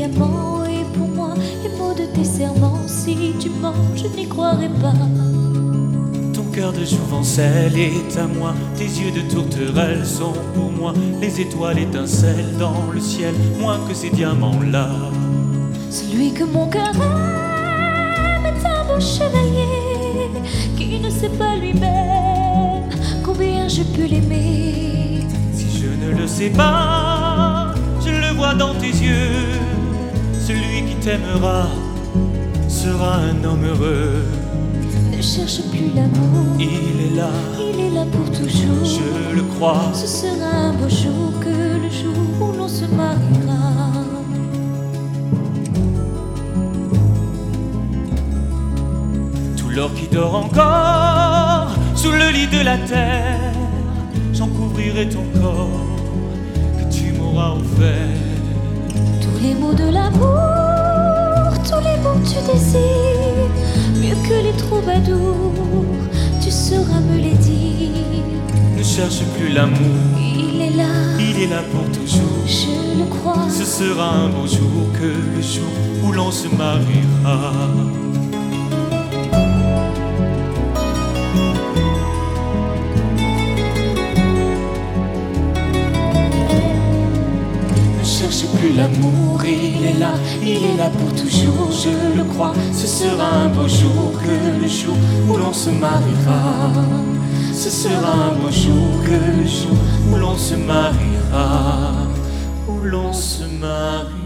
diamants. Et pour moi, les mots de tes serments, si tu mens, je n'y croirai pas. Ton cœur de jouvencelle est à moi, tes yeux de tourterelle sont pour moi les étoiles étincellent dans le ciel, moins que ces diamants-là. Celui que mon cœur aime est un beau chevalier qui ne sait pas lui-même combien je peux l'aimer. Si je ne le sais pas, je le vois dans tes yeux. Celui qui t'aimera sera un homme heureux. Ne cherche plus l'amour, Il est là pour toujours. Je le crois. Ce sera un beau jour que le jour où l'on se mariera. Tout l'or qui dort encore sous le lit de la terre, j'en couvrirai ton corps que tu m'auras offert. Tous les mots de l'amour, tous les mots que tu désires, mieux que les troubadours, tu sauras me les dire. Ne cherche plus l'amour, Il est là pour toujours. Je le crois. Ce sera un beau jour que le jour où l'on se mariera. Ne cherche plus l'amour, il est là pour toujours. Je le crois, ce sera un beau jour que le jour où l'on se mariera. Ce sera un beau jour que le jour où l'on se mariera, où l'on se mariera.